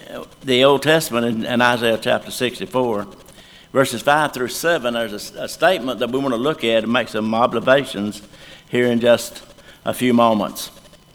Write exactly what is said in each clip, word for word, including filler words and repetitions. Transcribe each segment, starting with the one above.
the Old Testament in, in Isaiah chapter sixty-four, verses five through seven, there's a, a statement that we want to look at and make some observations here in just a few moments.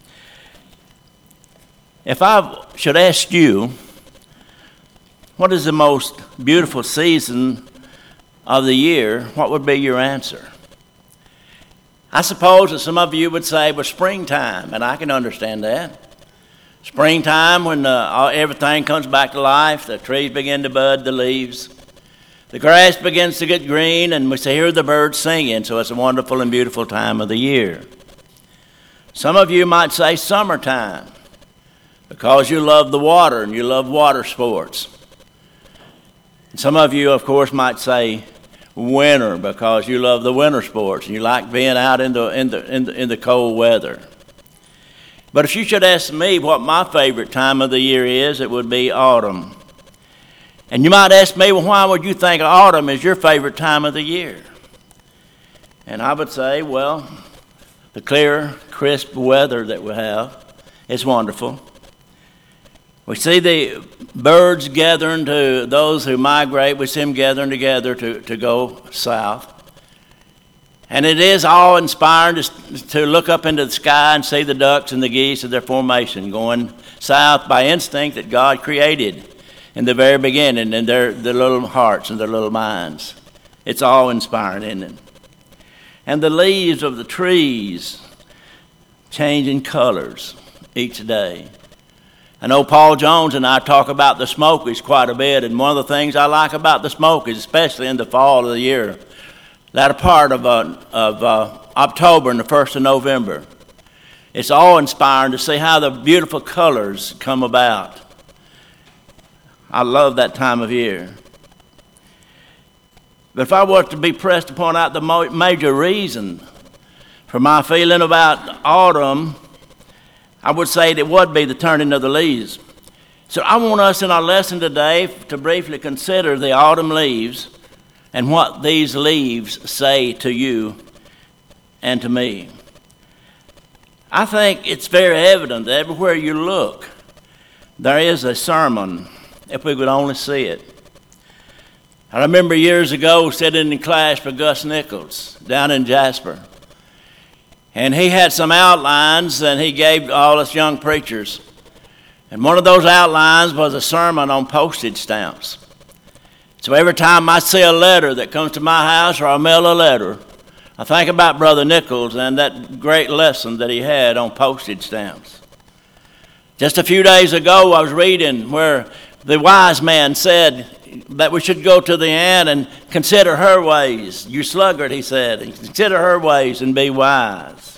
If I should ask you, what is the most beautiful season of the year, what would be your answer? I suppose that some of you would say, well, springtime, and I can understand that. Springtime, when uh, everything comes back to life, the trees begin to bud, the leaves, the grass begins to get green, and we hear the birds singing, so it's a wonderful and beautiful time of the year. Some of you might say summertime, because you love the water and you love water sports. And some of you, of course, might say winter, because you love the winter sports and you like being out in the, in the, in the, in the cold weather. But if you should ask me what my favorite time of the year is, it would be autumn. And you might ask me, well, why would you think autumn is your favorite time of the year? And I would say, well, the clear, crisp weather that we have is wonderful. We see the birds gathering to those who migrate. We see them gathering together to, to go south. And it is awe-inspiring to, to look up into the sky and see the ducks and the geese of their formation going south by instinct that God created in the very beginning in their, their little hearts and their little minds. It's awe-inspiring, isn't it? And the leaves of the trees changing colors each day. I know Paul Jones and I talk about the Smokies quite a bit, and one of the things I like about the Smokies, especially in the fall of the year, that part of, uh, of uh, October and the first of November, it's awe-inspiring to see how the beautiful colors come about. I love that time of year. But if I were to be pressed to point out the mo- major reason for my feeling about autumn, I would say it would be the turning of the leaves. So I want us in our lesson today to briefly consider the autumn leaves and what these leaves say to you and to me. I think it's very evident that everywhere you look, there is a sermon, if we could only see it. I remember years ago sitting in class for Gus Nichols down in Jasper. And he had some outlines and he gave all us young preachers. And one of those outlines was a sermon on postage stamps. So every time I see a letter that comes to my house or I mail a letter, I think about Brother Nichols and that great lesson that he had on postage stamps. Just a few days ago I was reading where the wise man said that we should go to the ant and consider her ways. You sluggard, he said, and consider her ways and be wise.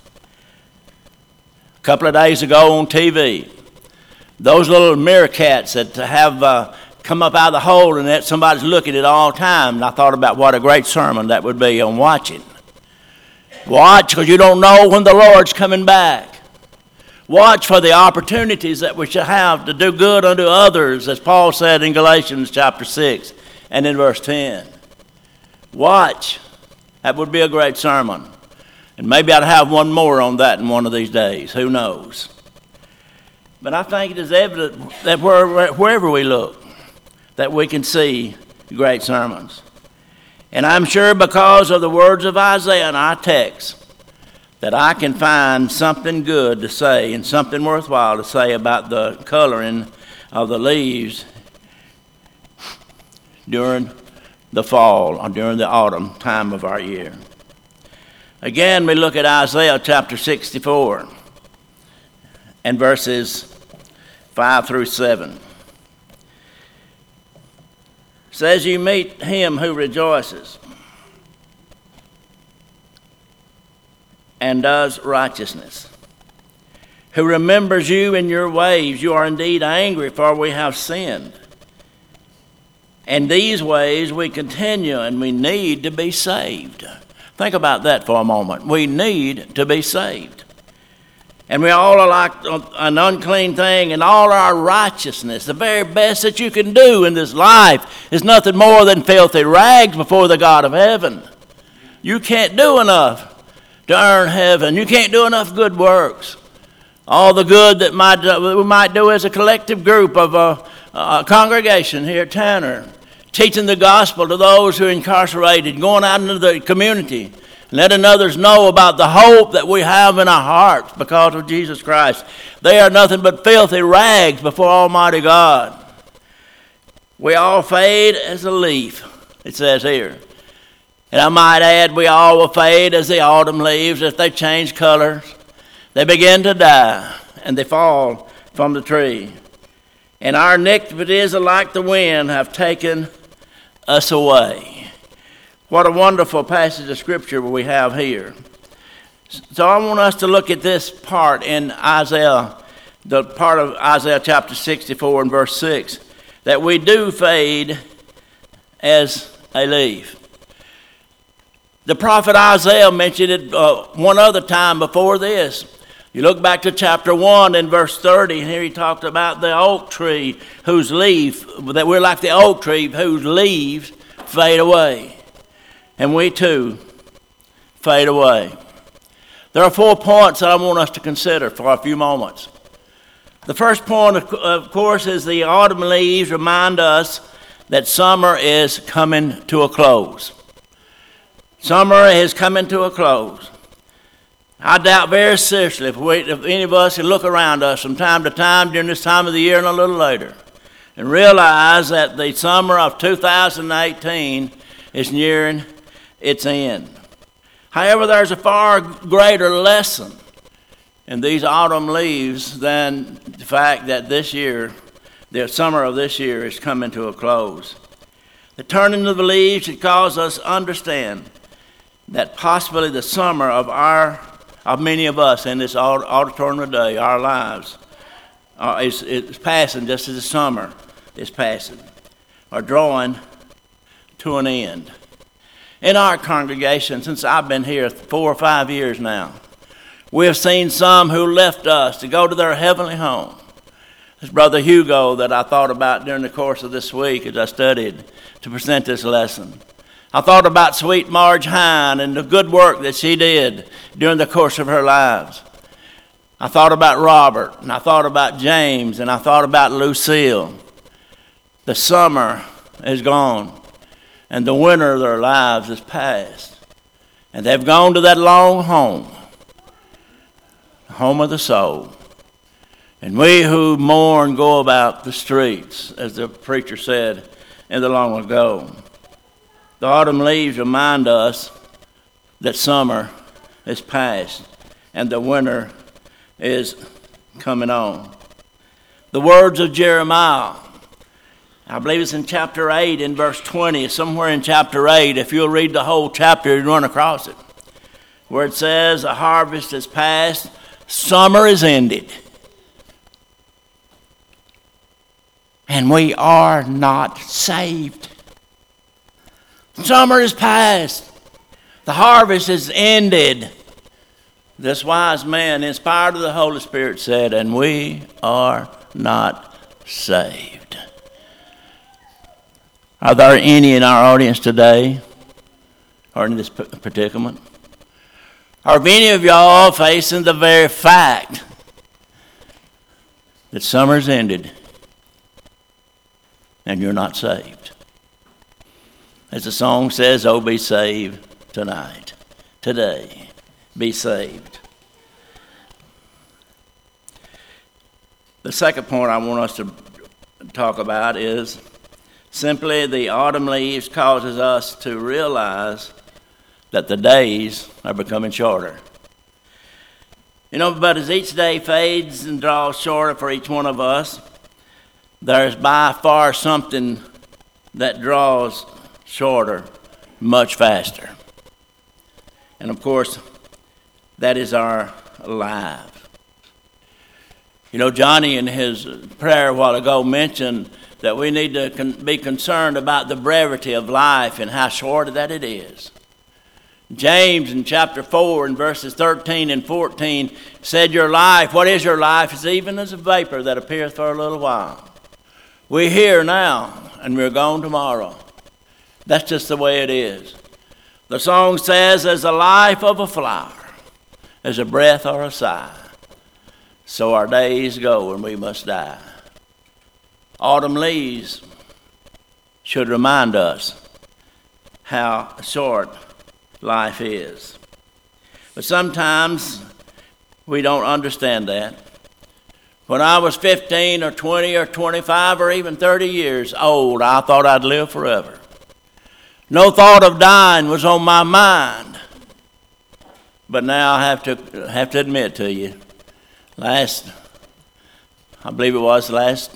A couple of days ago on T V, those little meerkats that have uh, come up out of the hole and that somebody's looking at all the time, and I thought about what a great sermon that would be on watching. Watch, because you don't know when the Lord's coming back. Watch for the opportunities that we shall have to do good unto others, as Paul said in Galatians chapter six and in verse ten. Watch. That would be a great sermon. And maybe I'd have one more on that in one of these days. Who knows? But I think it is evident that wherever we look, that we can see great sermons. And I'm sure because of the words of Isaiah in our text, that I can find something good to say and something worthwhile to say about the coloring of the leaves during the fall or during the autumn time of our year. Again, we look at Isaiah chapter sixty-four and verses five through seven. It says, you meet him who rejoices and does righteousness, who remembers you in your ways. You are indeed angry, for we have sinned. And these ways we continue, and we need to be saved. Think about that for a moment. We need to be saved. And we all are like an unclean thing, and all our righteousness, the very best that you can do in this life, is nothing more than filthy rags before the God of heaven. You can't do enough to earn heaven. You can't do enough good works all the good that might, we might do as a collective group of a, a congregation here at Tanner, teaching the gospel to those who are incarcerated, going out into the community, letting others know about the hope that we have in our hearts because of Jesus Christ. They are nothing but filthy rags before Almighty God. We all fade as a leaf, it says here. And I might add, we all will fade as the autumn leaves. If they change colors, they begin to die, and they fall from the tree. And our iniquities, like the wind, have taken us away. What a wonderful passage of Scripture we have here. So I want us to look at this part in Isaiah, the part of Isaiah chapter sixty-four and verse six, that we do fade as a leaf. The prophet Isaiah mentioned it uh, one other time before this. You look back to chapter one and verse thirty, and here he talked about the oak tree whose leaf, that we're like the oak tree whose leaves fade away. And we too fade away. There are four points that I want us to consider for a few moments. The first point, of course, is the autumn leaves remind us that summer is coming to a close. Summer is coming to a close. I doubt very seriously if, we, if any of us can look around us from time to time during this time of the year and a little later and realize that the summer of two thousand eighteen is nearing its end. However, there's a far greater lesson in these autumn leaves than the fact that this year, the summer of this year, is coming to a close. The turning of the leaves should cause us to understand that possibly the summer of our, of many of us in this auditorium today, our lives, uh, is, is passing just as the summer is passing, or drawing to an end. In our congregation, since I've been here four or five years now, we have seen some who left us to go to their heavenly home. This Brother Hugo that I thought about during the course of this week as I studied to present this lesson. I thought about sweet Marge Hine and the good work that she did during the course of her lives. I thought about Robert, and I thought about James, and I thought about Lucille. The summer is gone, and the winter of their lives is past. And they've gone to that long home, the home of the soul. And we who mourn go about the streets, as the preacher said in the long ago. The autumn leaves remind us that summer is past and the winter is coming on. The words of Jeremiah, I believe it's in chapter eight in verse twenty, somewhere in chapter eight, if you'll read the whole chapter, you'll run across it, where it says, the harvest is past, summer is ended, and we are not saved. Summer is past. The harvest is ended. This wise man, inspired of the Holy Spirit, said, and we are not saved. Are there any in our audience today, or in this predicament? Are any of y'all facing the very fact that summer's ended and you're not saved? As the song says, oh, be saved tonight, today, be saved. The second point I want us to talk about is simply the autumn leaves causes us to realize that the days are becoming shorter. You know, but as each day fades and draws shorter for each one of us, there's by far something that draws shorter much faster. And of course, that is our lives. You know, Johnny in his prayer a while ago mentioned that we need to con- be concerned about the brevity of life and how short that it is. James in chapter four in verses thirteen and fourteen said, your life, what is your life, is even as a vapor that appeareth for a little while. We're here now and we're gone tomorrow. That's just the way it is. The song says, as the life of a flower, as a breath or a sigh, So our days go and we must die. Autumn leaves should remind us how short life is. But sometimes we don't understand that. When I was fifteen or twenty or twenty-five or even thirty years old, I thought I'd live forever. No thought of dying was on my mind. But now I have to have to admit to you, last, I believe it was last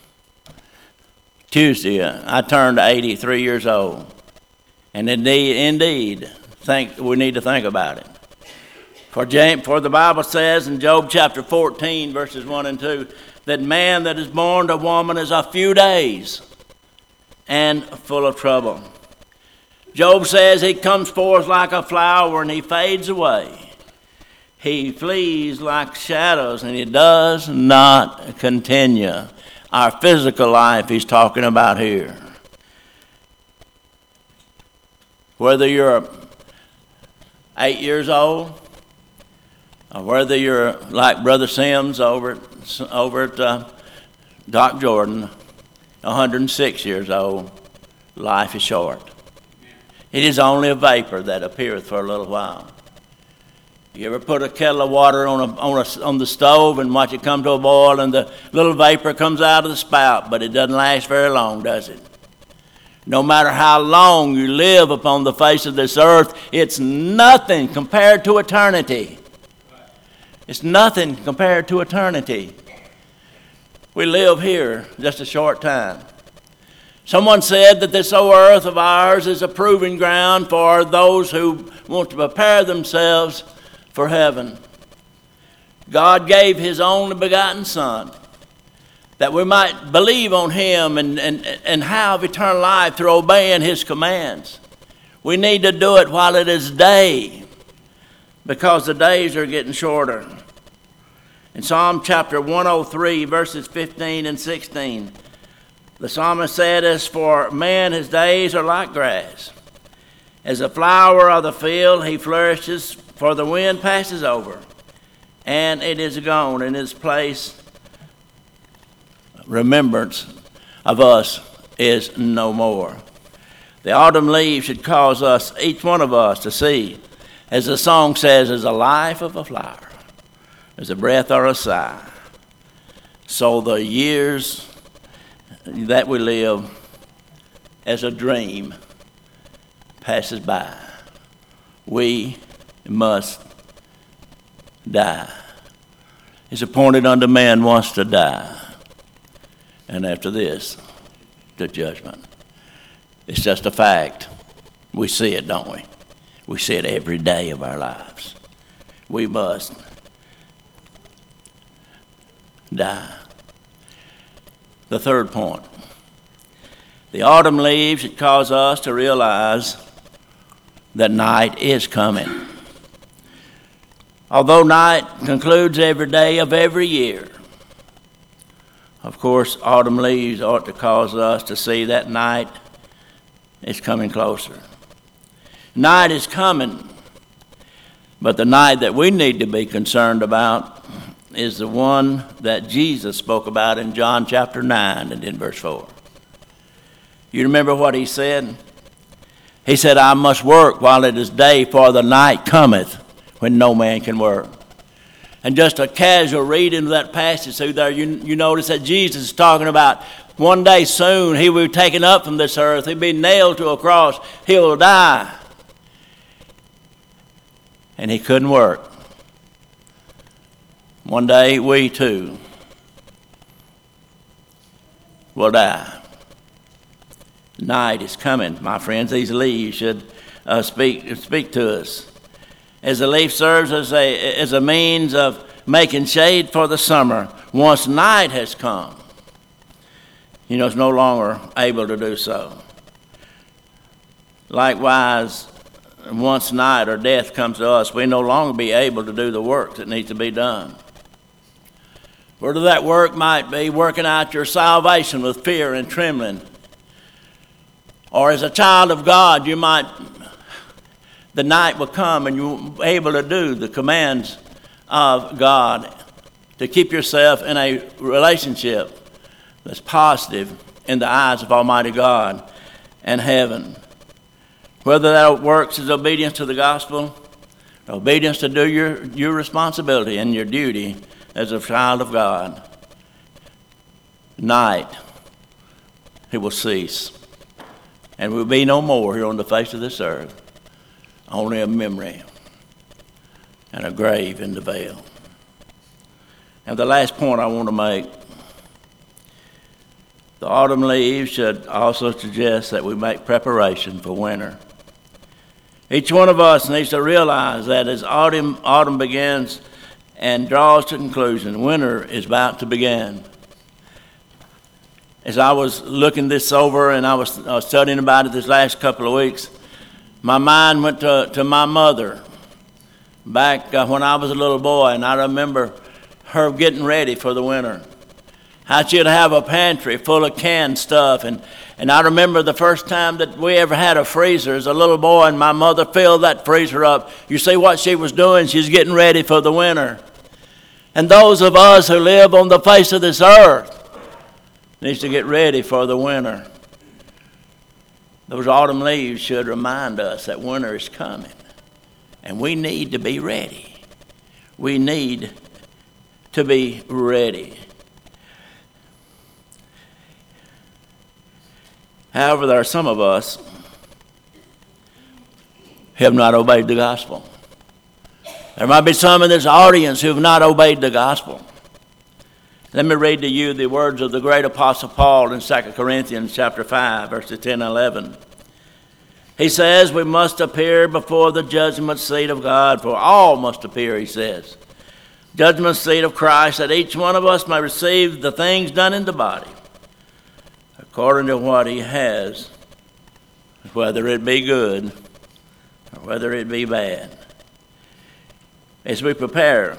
Tuesday, I turned eighty-three years old. And indeed, indeed, think we need to think about it. For, James, for the Bible says in Job chapter fourteen, verses one and two, that man that is born to woman is a few days and full of trouble. Job says he comes forth like a flower and he fades away. He flees like shadows and he does not continue. Our physical life he's talking about here. Whether you're eight years old, or whether you're like Brother Sims over at, over at uh, Doc Jordan, one hundred six years old, life is short. It is only a vapor that appeareth for a little while. You ever put a kettle of water on a, on, a, on the stove and watch it come to a boil and the little vapor comes out of the spout, but it doesn't last very long, does it? No matter how long you live upon the face of this earth, it's nothing compared to eternity. It's nothing compared to eternity. We live here just a short time. Someone said that this old earth of ours is a proving ground for those who want to prepare themselves for heaven. God gave his only begotten Son that we might believe on him and, and, and have eternal life through obeying his commands. We need to do it while it is day, because the days are getting shorter. In Psalm chapter one oh three, verses fifteen and sixteen, the psalmist said, "As for man, his days are like grass. As a flower of the field, he flourishes, for the wind passes over, and it is gone, in its place remembrance of us is no more." The autumn leaves should cause us, each one of us, to see, as the song says, as the life of a flower, as a breath or a sigh. So the years that we live as a dream passes by. We must die. It's appointed unto man once to die, and after this, the judgment. It's just a fact. We see it, don't we? We see it every day of our lives. We must die. The third point. The autumn leaves should cause us to realize that night is coming. Although night concludes every day of every year, of course, autumn leaves ought to cause us to see that night is coming closer. Night is coming, but the night that we need to be concerned about is the one that Jesus spoke about in John chapter nine and in verse four. You remember what he said? He said, "I must work while it is day, for the night cometh when no man can work." And just a casual reading of that passage through there, you, you notice that Jesus is talking about one day soon he will be taken up from this earth. He'll be nailed to a cross. He will die. And he couldn't work. One day we too will die. Night is coming, my friends. These leaves should uh, speak speak to us. As the leaf serves as a as a means of making shade for the summer, once night has come, you know, it's no longer able to do so. Likewise, once night or death comes to us, we no longer be able to do the work that needs to be done. Whether that work might be working out your salvation with fear and trembling, or as a child of God, you might, the night will come and you'll be able to do the commands of God to keep yourself in a relationship that's positive in the eyes of Almighty God and heaven. Whether that works as obedience to the gospel, obedience to do your, your responsibility and your duty as a child of God, night it will cease and will be no more here on the face of this earth, only a memory and a grave in the veil. And the last point I want to make, the autumn leaves should also suggest that we make preparation for winter. Each one of us needs to realize that as autumn, autumn begins and draws to conclusion, winter is about to begin. As I was looking this over and I was uh, studying about it this last couple of weeks, my mind went to, to my mother back uh, when I was a little boy, and I remember her getting ready for the winter. How she'd have a pantry full of canned stuff. And, and I remember the first time that we ever had a freezer as a little boy, and my mother filled that freezer up. You see what she was doing? She's getting ready for the winter. And those of us who live on the face of this earth needs to get ready for the winter. Those autumn leaves should remind us that winter is coming. And we need to be ready. We need to be ready. However, there are some of us who have not obeyed the gospel. There might be some in this audience who have not obeyed the gospel. Let me read to you the words of the great apostle Paul in Second Corinthians chapter five, verses ten and eleven. He says, we must appear before the judgment seat of God, for all must appear, he says. Judgment seat of Christ, that each one of us may receive the things done in the body, according to what he has, whether it be good or whether it be bad. As we prepare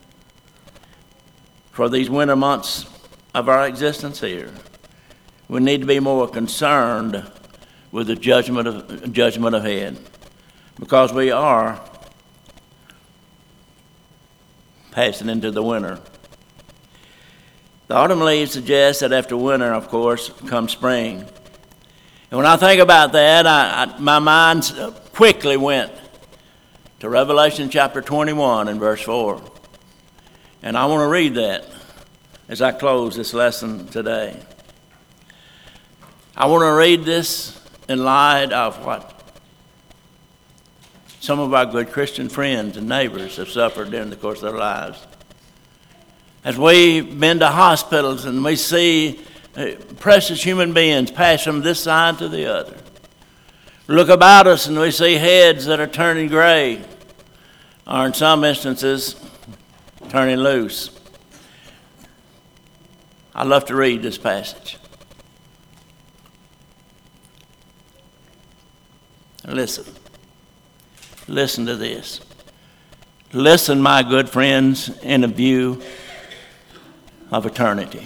for these winter months of our existence here, we need to be more concerned with the judgment of judgment ahead, because we are passing into the winter. The autumn leaves suggest that after winter, of course, comes spring. And when I think about that, I, I, my mind quickly went to Revelation chapter twenty-one and verse four. And I want to read that as I close this lesson today. I want to read this in light of what some of our good Christian friends and neighbors have suffered during the course of their lives. As we've been to hospitals and we see uh, precious human beings pass from this side to the other. Look about us and we see heads that are turning gray, or in some instances, turning loose. I love to read this passage. Listen. Listen to this. Listen, my good friends, in a view of eternity.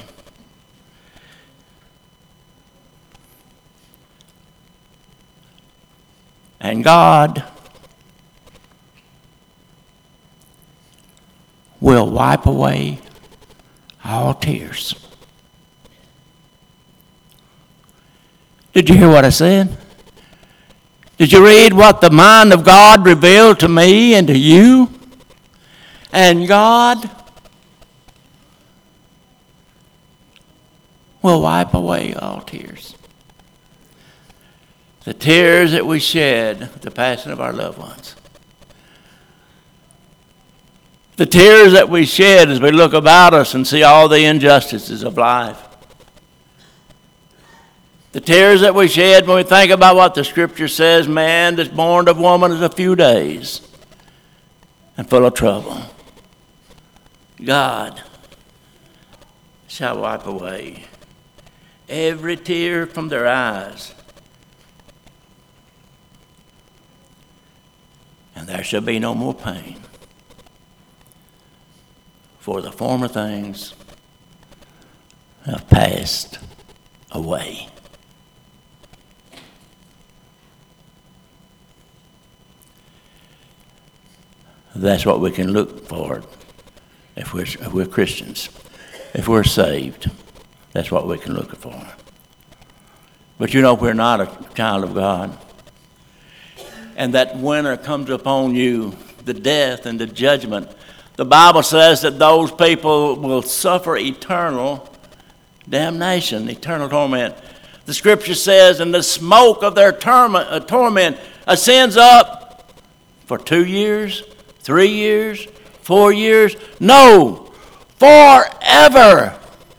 And God will wipe away all tears. Did you hear what I said? Did you read what the mind of God revealed to me and to you? And God will wipe away all tears. The tears that we shed at the passing of our loved ones. The tears that we shed as we look about us and see all the injustices of life. The tears that we shed when we think about what the Scripture says, man that's born of woman is a few days and full of trouble. God shall wipe away every tear from their eyes, and there shall be no more pain, for the former things have passed away. That's what we can look forward if we're, if we're Christians, if we're saved. That's what we can look for. But you know, we're not a child of God. And that winter comes upon you, the death and the judgment. The Bible says that those people will suffer eternal damnation, eternal torment. The scripture says, and the smoke of their torment, uh, torment ascends up for two years, three years, four years. No, forever.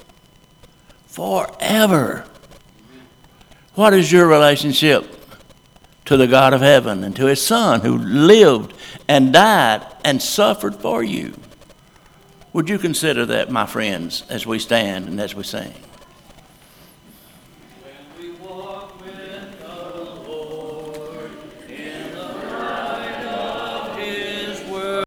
Forever. What is your relationship to the God of heaven and to his Son who lived and died and suffered for you? Would you consider that, my friends, as we stand and as we sing?